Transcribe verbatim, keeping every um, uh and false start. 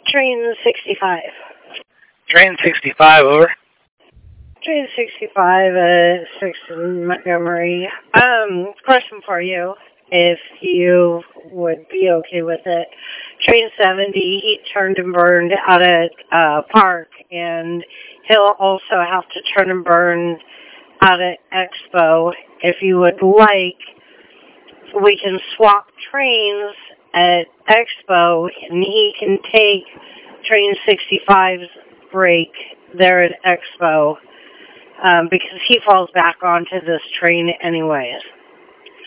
Train sixty-five. Train sixty-five, over. Train sixty-five at six in Montgomery. Um, question for you, if you would be okay with it. Train seventy, he turned and burned out at uh, Park, and he'll also have to turn and burn out at Expo. If you would like, we can swap trains at Expo, and he can take Train sixty-five's break there at Expo, um, because he falls back onto this train anyways.